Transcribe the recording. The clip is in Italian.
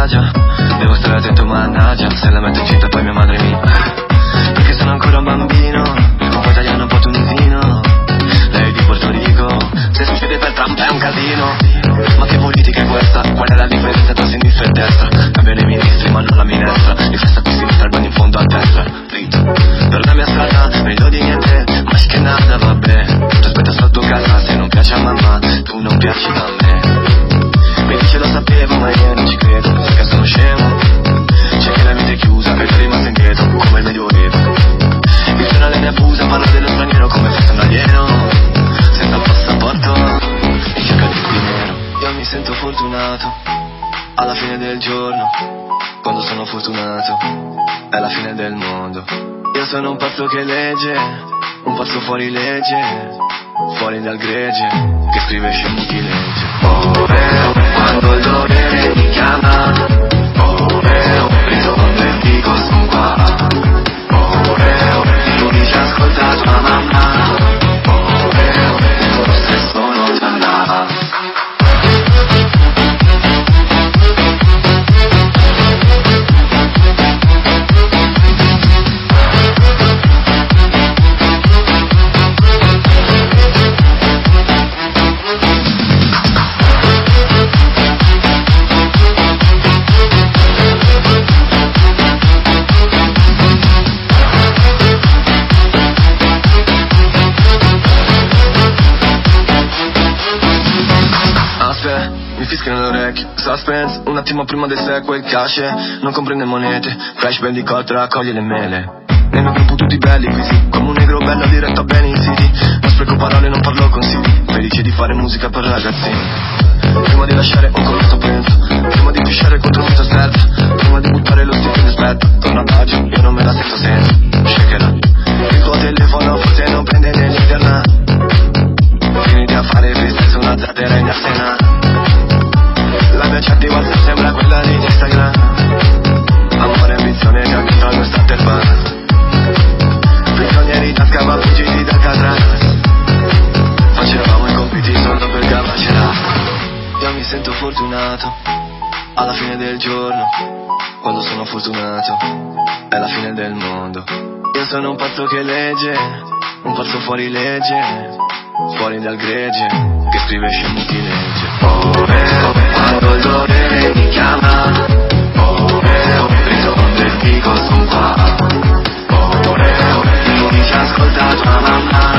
mannaggia, devo stare attento, mannaggia, se la metto incinta poi mia madre mi... Perché sono ancora un bambino, un po' italiano, un po' tunisino. Lei di Porto Rico, se succede per Trump è un casino. Ma che politica è questa? Qual è la differenza tra sinistra e destra? Cambiano i ministri ma non la minestra. Il festa qui sinistra, il bagno in fondo a destra. Dritto, per la mia strada, meglio di niente, ma che nada, vabbè. Ti aspetta sotto casa, se non piace a mamma, tu non piaci a me. Mi dice lo sapevo ma io non ci credo, perché sono scemo. C'è che la vita è chiusa e sei rimasto indietro, come il medioevo. Il giornale ne abusa, parla dello straniero come fosse un alieno. Senza passaporto, in cerca di dinero. Io mi sento fortunato, alla fine del giorno. Quando sono fortunato, è la fine del mondo. Io sono un pazzo che legge, un pazzo fuori legge, fuori dal gregge, che scrive scemi chi legge. Quando il dovere mi chiama, rispondo e dico son qua. Tu dici ascolta tua mamma, forse sono già là. Mi fischiano le orecchie, suspense, un attimo prima del sequel, cash, non comprende monete, Crash Bandicoot raccoglie le mele. Nel mio gruppo tutti belli qui, come un negro bello diretto a Benin City. Non spreco parole, non parlo consigli, felice di fare musica per ragazzini. Prima di lasciare un conto penso, prima di pisciare contro un mito stealth, prima di buttare lo stipendio aspetta, torna a pace, io non me la sento senza, shakerà. Il tuo telefono forse non prende nell'internet, finiti a fare feste su una zattera in Arsena. La mia chat di WhatsApp sembra quella di Instagram. Amore e ambizione già dentro al mio starter bar. Prigionieri in tasca ma fuggiti da Catraz. Facevamo i compiti solo per cavarcela. Io mi sento fortunato, alla fine del giorno. Quando sono fortunato, è la fine del mondo. Io sono un pazzo che legge, un pazzo fuori legge, fuori dal gregge, che scrive scemi chi legge. Quando il dovere mi chiama, rispondo e dico son qua. Tu dici ascolta tua mamma,